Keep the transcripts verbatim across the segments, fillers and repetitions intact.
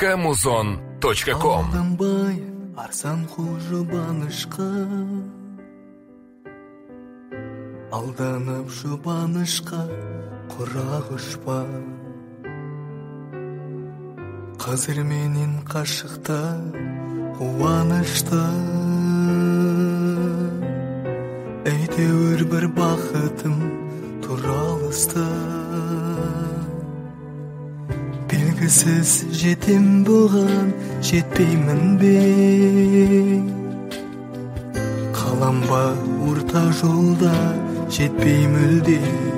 точка музон точка ком. Алданбай арзан жұбанышқа, алданып жұбанышқа құрақ ұшпа. Қазір менен қашықта қуанышта, әйтеуір бір бақытым туралыста. Белгісіз жетем бұған жетпеймін бе, қаламба орта жолда жетпей мүлде.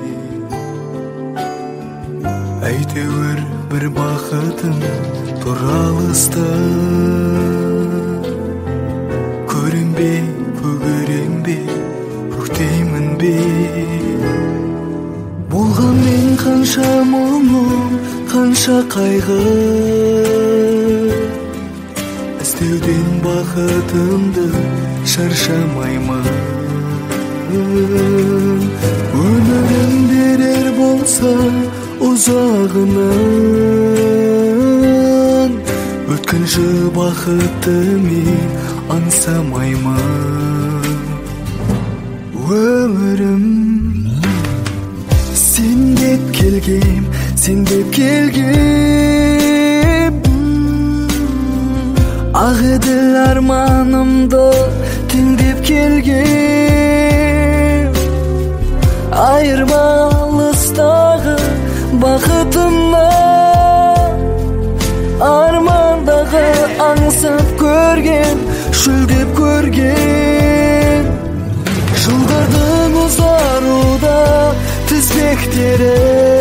Әйтеуір бір бақытым туралыста. Көрем бе, көгерем бе, көктеймін бе. Болған мен қанша мұңым, қанша қайғы, іздеуден бақытымды шаршамаймын. Өмірім берер болса ұзағынан, өткінші бақытты мен аңсамаймын. Өмірім сен деп келгем, сен деп келгем, ақ еділ арманымды теңдеп келгем. Айырмалыстағы бақытымнан, армандағы аңсап көрген, шөлдеп көрген. Жылдардың ұзаруда тізбектері,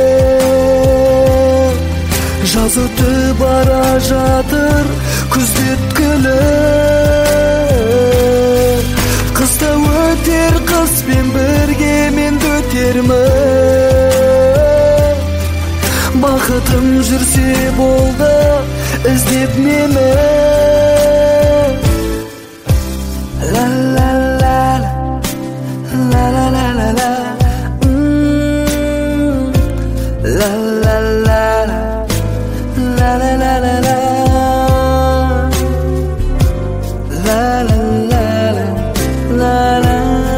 жазыты бара жатыр күздеткілі. Қыста өтер қызбен бірге мен өтермін. Бақытым жүрсе болды іздеп мені. Ла-ла-ла-ла, ла-ла-ла-ла-ла, ла-ла-ла-ла, ла-ла-ла-ла-ла, ла-ла-ла-ла.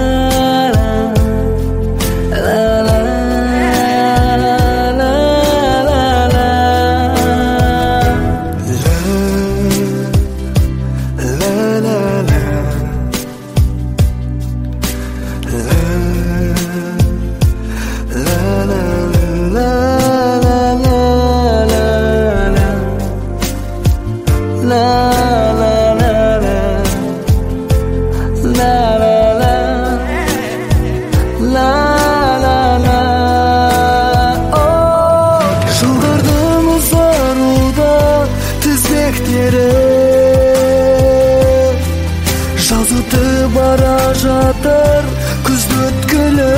Жазыты бара жатыр күзді өткілі.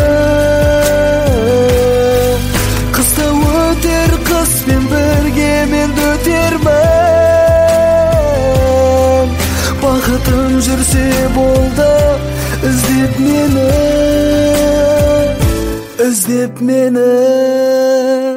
Қыста өтер қызбен бірге мен өтермін. Бақытым жүрсе болды іздеп мені, іздеп мені.